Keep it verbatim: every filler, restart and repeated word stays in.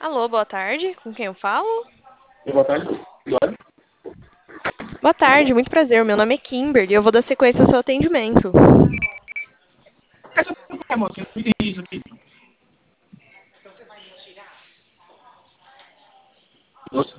Alô, boa tarde. Com quem eu falo? Boa tarde. Eduardo. Boa tarde, muito prazer. Meu nome é Kimberly e eu vou dar sequência ao seu atendimento. Essa é a moça, eu não entendi isso aqui. Nossa.